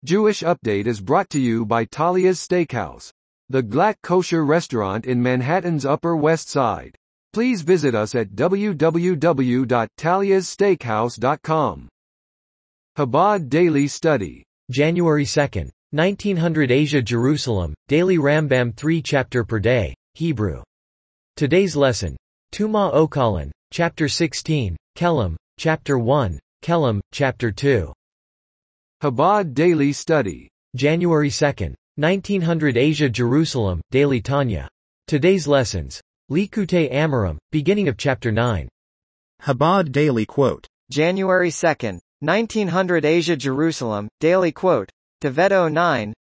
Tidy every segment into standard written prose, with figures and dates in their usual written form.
Jewish Update is brought to you by Talia's Steakhouse, the Glatt kosher restaurant in Manhattan's Upper West Side. Please visit us at www.taliassteakhouse.com. Chabad Daily Study. January 2, 1900 Asia Jerusalem, Daily Rambam 3 chapter per day, Hebrew. Today's lesson. Tuma Okalon, Chapter 16, Kelim, Chapter 1, Kelim, Chapter 2. Chabad Daily Study. January 2, 1900 Asia Jerusalem, Daily Tanya. Today's lessons. Likutei Amorim, beginning of Chapter 9. Chabad Daily Quote. January 2, 1900 Asia Jerusalem, Daily Quote. Tevet 09,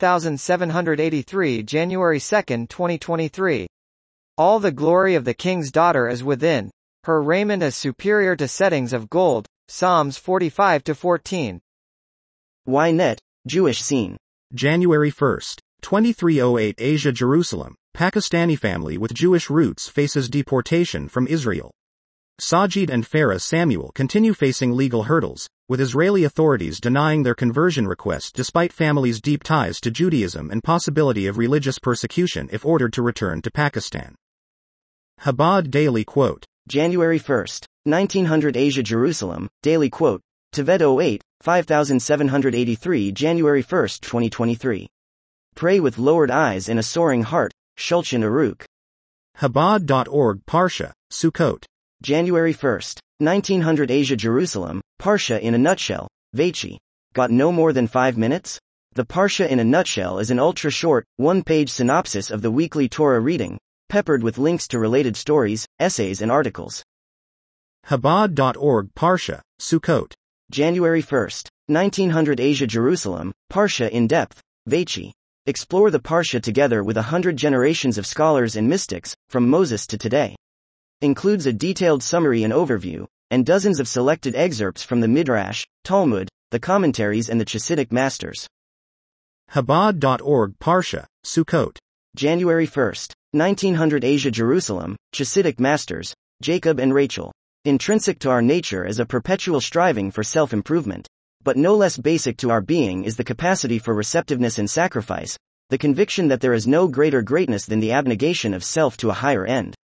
5783 January 2, 2023. All the glory of the king's daughter is within. Her raiment is superior to settings of gold. Psalms 45-14. Ynet, Jewish Scene. January 1, 2308 Asia Jerusalem, Pakistani family with Jewish roots faces deportation from Israel. Sajid and Farah Samuel continue facing legal hurdles, with Israeli authorities denying their conversion request despite family's deep ties to Judaism and possibility of religious persecution if ordered to return to Pakistan. Chabad Daily Quote. January 1, 1900 Asia Jerusalem, Daily Quote. Tevet 08, 5783 January 1, 2023. Pray with lowered eyes and a soaring heart, Shulchan Aruch. Chabad.org Parsha, Sukkot. January 1, 1900 Asia Jerusalem, Parsha in a nutshell, Vachi. Got no more than 5 minutes? The Parsha in a nutshell is an ultra-short, one-page synopsis of the weekly Torah reading, peppered with links to related stories, essays and articles. Chabad.org Parsha, Sukkot. January 1, 1900 Asia Jerusalem, Parsha in depth, Vachi. Explore the Parsha together with 100 generations of scholars and mystics, from Moses to today. Includes a detailed summary and overview, and dozens of selected excerpts from the Midrash, Talmud, the commentaries and the Chassidic masters. Chabad.org Parsha, Sukkot. January 1, 1900 Asia Jerusalem, Chassidic masters, Jacob and Rachel. Intrinsic to our nature is a perpetual striving for self-improvement. But no less basic to our being is the capacity for receptiveness and sacrifice, the conviction that there is no greater greatness than the abnegation of self to a higher end.